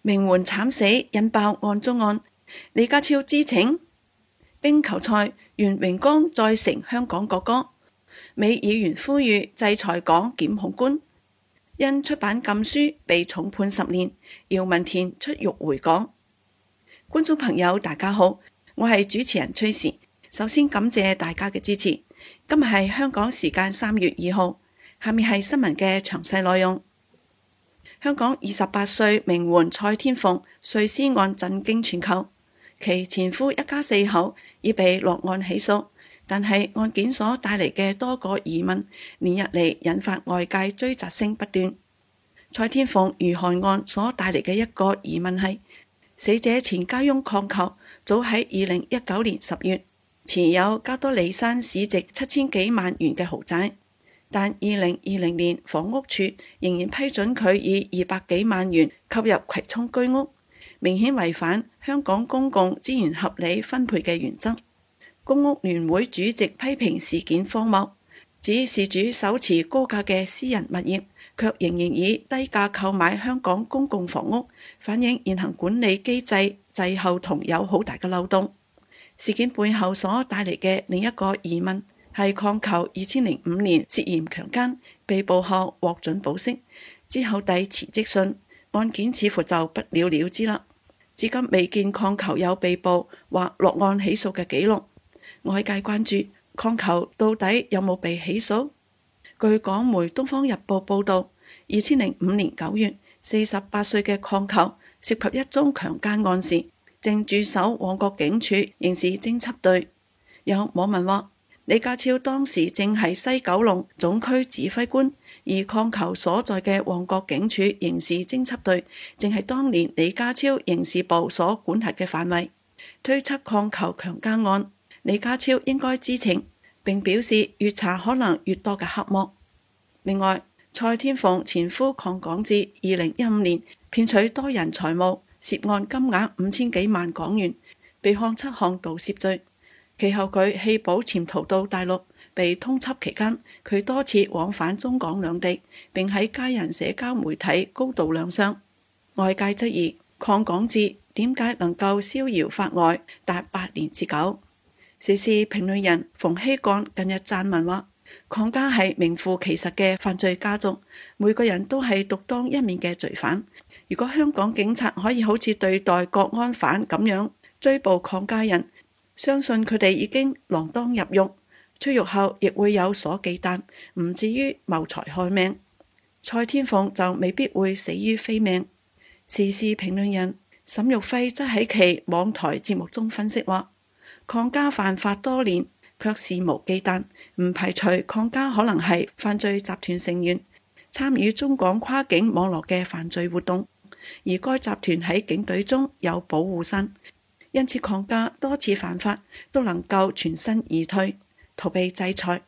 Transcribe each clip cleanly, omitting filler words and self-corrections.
名媛慘死引爆案中案，李家超知情。冰球賽袁榮光再成香港國歌，美議員呼籲制裁港檢控官，因出版禁書被重判10年，姚文田出獄回港。觀眾朋友大家好，我係主持人崔時，首先感謝大家嘅支持。今日係香港時間3月2號，下面係新聞嘅詳細內容。香港28歲名媛蔡天鳳碎屍案震驚全球，其前夫一家4口已被落案起訴，但係案件所帶嚟嘅多個疑問，連日嚟引發外界追責聲不斷。蔡天鳳遇害案所帶嚟嘅一個疑問係，死者前家翁鄺球早喺2019年10月持有加多利山市值7000幾萬元嘅豪宅，但2020年房屋署仍然批准佢以200幾萬元購入葵涌居屋，明顯違反香港公共資源合理分配嘅原則。公屋聯會主席批評事件荒謬，指事主手持高價嘅私人物業，卻仍然以低價購買香港公共房屋，反映現行管理機制滯後同有好大嘅漏洞。事件背後所帶嚟嘅另一個疑問係鄺球2005年涉嫌強姦，被捕後獲准保釋，之後遞辭職信，案件似乎就不了了之啦。至今未見鄺球有被捕或落案起訴嘅記錄，外界關注鄺球到底有冇被起訴？據港媒《東方日報》報導，2005年9月，48歲嘅鄺球涉及一宗強姦案時，正駐守旺角警署刑事偵緝隊。有網民話，李家超當時正係西九龍總區指揮官，而鄺球所在嘅旺角警署刑事偵緝隊正係當年李家超刑事部所管轄嘅範圍。推測鄺球強姦案，李家超應該知情，並表示越查可能越多嘅黑幕。另外，蔡天鳳前夫鄺港智2015年騙取多人財物，涉案金額5000幾萬港元，被控7項盜竊罪。其後佢棄保潛逃到大陸，被通緝期間，佢多次往返中港兩地，並喺家人社交媒體高度亮相。外界質疑鄺港智點解能夠逍遙法外達8年之久。時事評論人馮希幹近日撰文話，鄺家係名副其實嘅犯罪家族，每個人都係獨當一面嘅罪犯。如果香港警察可以好似對待國安犯咁樣追捕鄺家人，相信佢哋已經鋃鐺入獄，出獄後亦會有所忌憚，唔至於謀財害命。蔡天鳳就未必會死於非命。時事評論人沈玉輝則喺其網台節目中分析話，鄺家犯法多年，卻肆無忌憚，唔排除鄺家可能係犯罪集團成員，參與中港跨境網絡嘅犯罪活動，而該集團喺警隊中有保護傘，因此鄺家多次犯法都能夠全身而退，逃避制裁。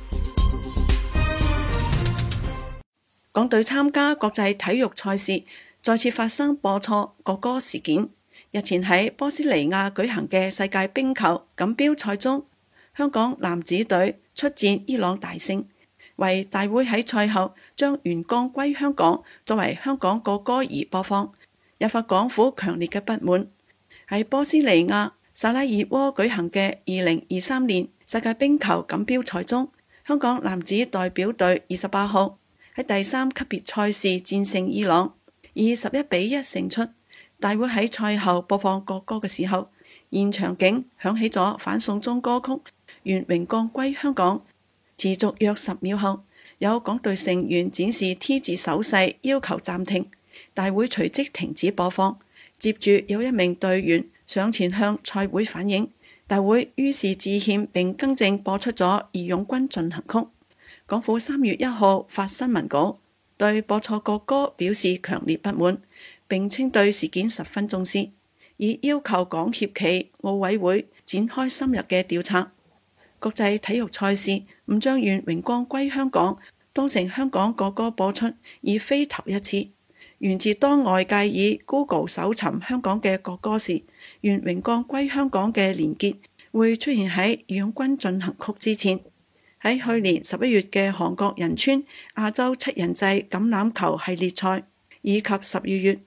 港隊參加國際體育賽事再次發生播錯國歌事件。日前喺波斯尼亞舉行嘅世界冰球錦標賽中，香港男子隊出戰伊朗大勝，為大會喺賽後將元光歸香港作為香港國歌而播放，引發港府強烈嘅不滿。喺波斯尼亞薩拉熱窩舉行嘅2023年世界冰球錦標賽中，香港男子代表隊28號喺第3級別賽事戰勝伊朗，以11-1勝出。大會喺賽後播放國歌嘅時候，現場景響起咗反送中歌曲《願榮光歸香港》，持續約10秒後，有港隊成員展示 T 字手勢要求暫停，大會隨即停止播放。接住有一名隊員上前向賽會反映，大會於是致歉並更正播出咗《義勇軍進行曲》。港府3月1號發新聞稿，對播錯國歌表示強烈不滿，並稱對事件十分重視，以要求港協暨奧委會展開深入嘅調查。國際體育賽事唔將願榮光歸香港當成香港國歌播出，已非頭一次。源自當外界以 Google 搜尋香港嘅國歌時，願榮光歸香港嘅連結會出現喺義勇軍進行曲之前。喺去年11月嘅韓國仁川亞洲7人制橄欖球系列賽，以及12月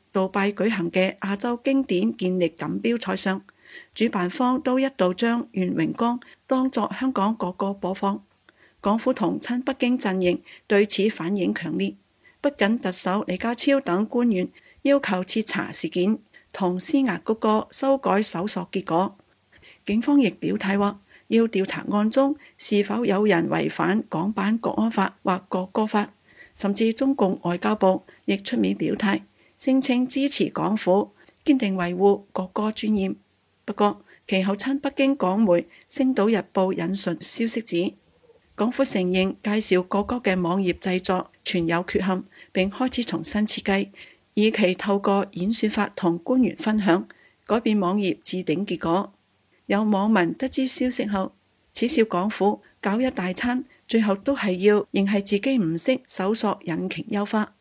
杜拜舉行嘅亞洲經典健力錦標賽上，主辦方都一度將願榮光當作香港國歌播放。港府同親北京陣營對此反應強烈，不僅特首李家超等官員要求徹查事件，同施壓谷歌修改搜索結果。警方亦表態話要調查案中是否有人違反港版國安法或國歌法，甚至中共外交部亦出面表態，聲稱支持港府，堅定維護國歌尊嚴。不過，其後親北京港媒《星島日報》引述消息指，港府承認介紹國歌嘅網頁製作存有缺陷，並開始重新設計，以期透過演算法同官員分享，改變網頁置頂結果。有網民得知消息後，恥笑港府搞一大餐，最後都係要認係自己唔識搜索引擎優化。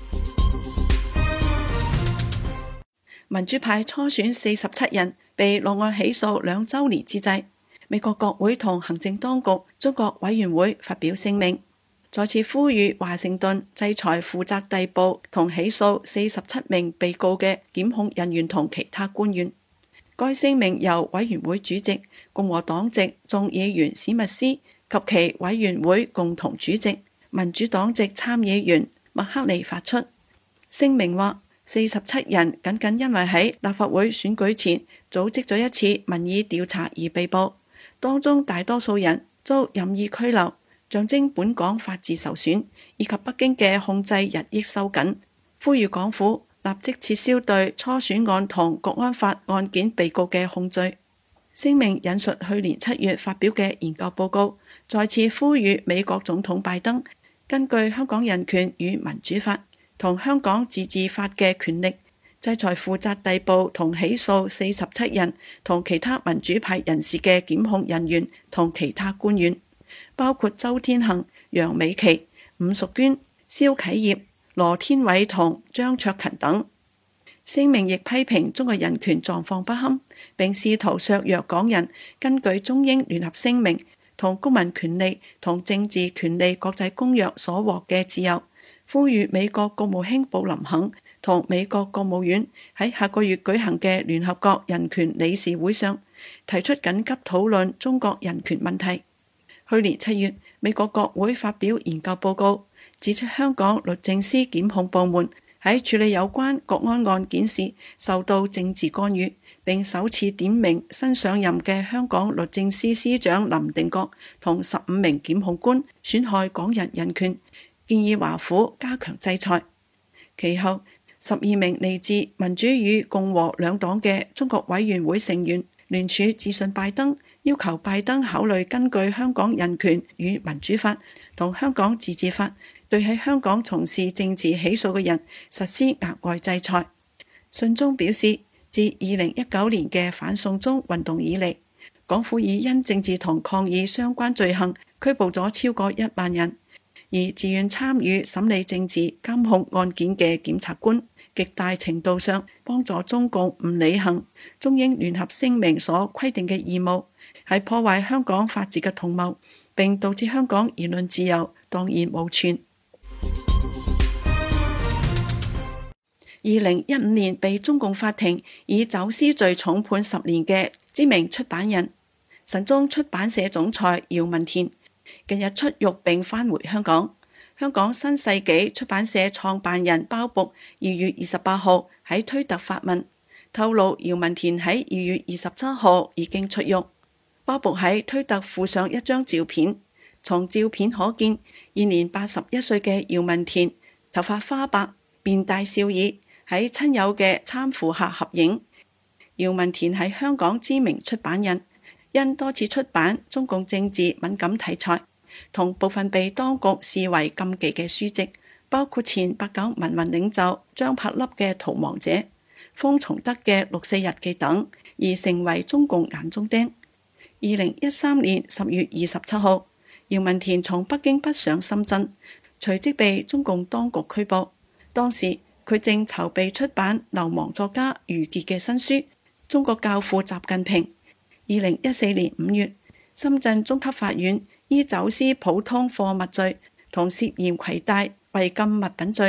民主派初選47人被落案起訴2週年之際，美國國會同行政當局中國委員會發表聲明，再次呼籲華盛頓制裁負責逮捕同起訴47名被告嘅檢控人員同其他官員。該聲明由委員會主席共和黨籍眾議員史密斯及其委員會共同主席民主黨籍參議員麥克利發出。聲明話，47人僅僅因為喺立法會選舉前組織咗一次民意調查而被捕，當中大多數人遭任意拘留，象徵本港法治受損，以及北京嘅控制日益收緊，呼籲港府立即撤銷對初選案同國安法案件被告嘅控罪。聲明引述去年7月發表嘅研究報告，再次呼籲美國總統拜登根據香港人權與民主法同香港自治法嘅權力，制裁負責逮捕同起訴47人同其他民主派人士嘅檢控人員同其他官員，包括周天幸、楊美琪、伍淑娟、蕭啟業、羅天偉同張卓勤等。聲明亦批評中國人權狀況不堪，並試圖削弱港人根據中英聯合聲明同公民權利同政治權利國際公約所獲嘅自由，呼籲美國國務卿布林肯同美國國務院喺下個月舉行嘅聯合國人權理事會上提出緊急討論中國人權問題。去年7月，美國國會發表研究報告，指出香港律政司檢控部門喺處理有關國安案件時受到政治干預，並首次點名新上任嘅香港律政司司長林定國同15名檢控官損害港人人權，建議華府加強制裁。其後12名嚟自民主與共和兩黨嘅中國委員會成員聯署致信拜登，要求拜登考慮根據香港人權與民主法同香港自治法對喺香港從事政治起訴嘅人實施額外制裁。信中表示，自2019年嘅反送中運動以嚟，港府已因政治同抗議相關罪行拘捕咗超過1萬人，而自願參與審理政治監控案件嘅檢察官極大程度上幫助中共唔履行中英聯合聲明所規定嘅義務，係破壞香港法治嘅同謀，並導致香港言論自由蕩然無存。2015年被中共法庭以走私罪重判10年嘅知名出版人神宗出版社總裁姚文田近日出獄並返回香港。香港新世紀出版社創辦人鮑勃2月28號喺推特發文透露，姚文田喺2月27號已經出獄。鮑勃喺推特附上一張照片，從照片可見現年81歲嘅姚文田頭髮花白，面帶笑意，喺親友嘅攙扶下合影。姚文田係香港知名出版人，因多次出版中共政治敏感題材同部分被當局視為禁忌嘅書籍，包括前八九民運領袖張柏粒嘅《逃亡者》、封從德嘅《六四日記》等，而成為中共眼中釘。2013年10月27號，姚文田從北京北上深圳，隨即被中共當局拘捕。當時佢正籌備出版流亡作家余傑嘅新書《中國教父習近平》。2014年5月，深圳中級法院依走私普通貨物罪同涉嫌攜帶違禁物品罪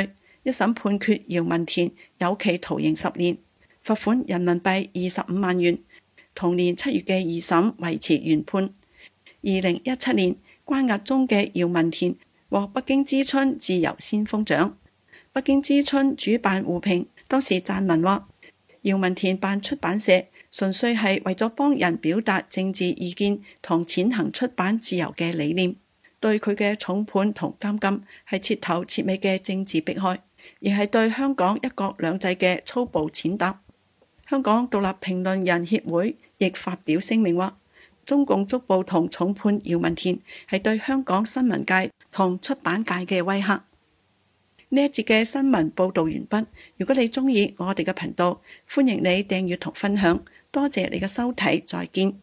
一審判決姚文田有期徒刑10年，罰款人民幣25萬元。同年7月嘅二審維持原判。2017年關押中嘅姚文田獲北京知春自由先鋒獎。北京知春主辦互評當時撰文話，姚文田辦出版社純粹係為咗幫人表達政治意見同踐行出版自由嘅理念，對佢嘅重判同監禁係徹頭徹尾嘅政治迫害，亦係對香港一國兩制嘅粗暴踐踏。香港獨立評論人協會亦發表聲明話，中共捉捕同重判姚文田係對香港新聞界同出版界嘅威嚇。呢一節嘅新聞報導完畢。如果你鍾意我哋嘅頻道，歡迎你訂閱同分享。多謝你嘅收睇，再見。